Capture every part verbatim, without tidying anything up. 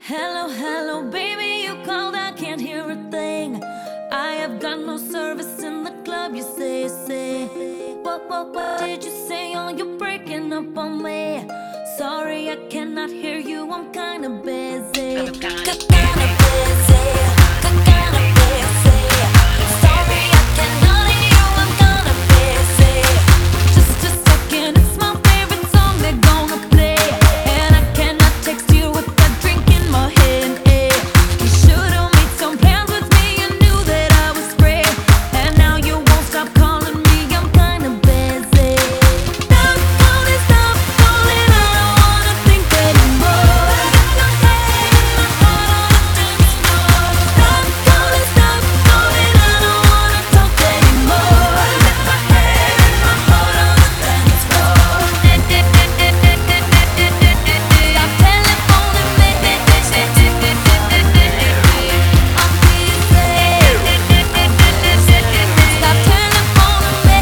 Hello, hello, baby, you called, I can't hear a thing. I have got no service in the club, you say, say. What, what, what did you say? Oh, you're breaking up on me. Sorry, I cannot hear you, I'm kinda busy. I'm kinda busy. Kinda busy. Sorry, I cannot hear you, I'm kinda busy. Just a second, it's my favorite song they're gonna play. And I cannot text you with a drink in my hand, eh. You should've made some plans with me, you knew that I was free. And now you won't stop calling me, I'm kinda busy. Stop calling, stop calling, I don't wanna think anymore. Stop calling, stop calling, I don't wanna talk anymore. Let my head and my heart on the dance floor. Stop telephoning me. I'm busy. Stop telephoning me.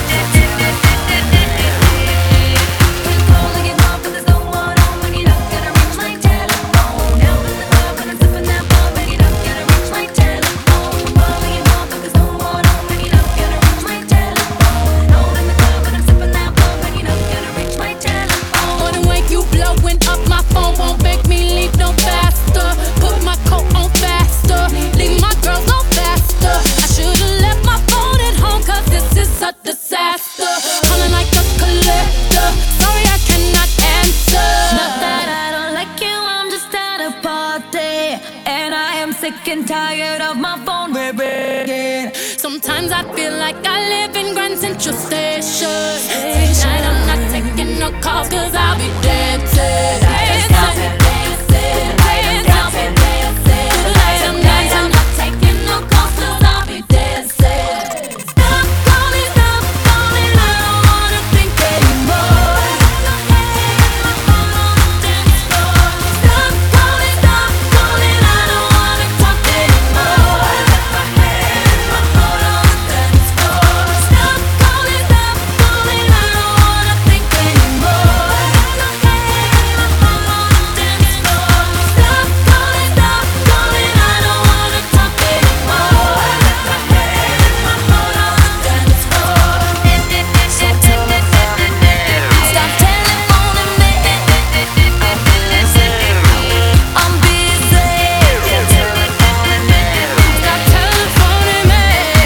Been calling it off, but there's no one on. Ring it up, gotta reach my telephone. Now in the club and I'm sipping that ball. Ring it up, gotta reach my telephone. Calling it off, but there's no one on. Ring it up, gotta reach my telephone. Now in the club and I'm sipping that ball. Ring it up, gotta reach my telephone. Morning wake you blowing up my phone won't make me leave no faster. Put my coat on faster, leave my girls no faster. I should've left my phone at home, cause this is a disaster. Calling like a collector, sorry I cannot answer. Not that I don't like you, I'm just at a party. And I am sick and tired of my phone ringing. Sometimes I feel like I live in Grand Central Station. Tonight I'm not taking no calls, cause I'll be dancing. Dancing, dancing, dancing, dancing. Tonight I'm not taking no calls, cause I'll be dancing. Stop calling, stop calling, I don't wanna think anymore. Stop calling, stop calling, I don't wanna talk anymore. Let my head and my heart on the dance floor. Stop calling, stop calling, I don't wanna think anymore. Let my head and my heart on the dance floor. Stop calling, stop calling, I don't wanna talk anymore. Let my head and my heart on the dance floor. Stop telephoning me. I'm busy. Stop telephoning me.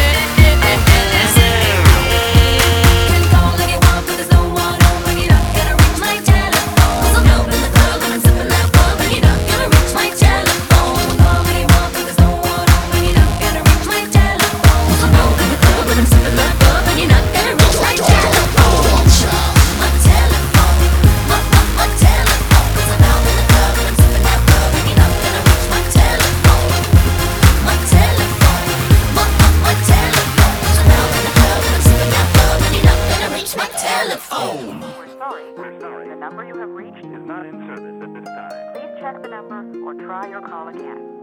Can call like you want, but there's no one on. Ring it up, gotta reach my telephone. 'Cause I'm out in the club and I'm sipping that bug. Ring it up, gotta reach my telephone. Call like you want, but there's no one on. Ring it up, gotta reach my telephone. 'Cause I'm out in the club and I'm sipping that bug. Ring it up, gotta reach my telephone. My telephone, my my my telephone. 'Cause I'm out in the club and I'm sipping that bug. Ring it up, gotta reach my telephone. My telephone, my my my telephone. 'Cause I'm out in the club and I'm sipping that bug. Ring it up, gotta reach my telephone. We're sorry, we're sorry. The number you have reached is not in service at this time. Please check the number or try your call again.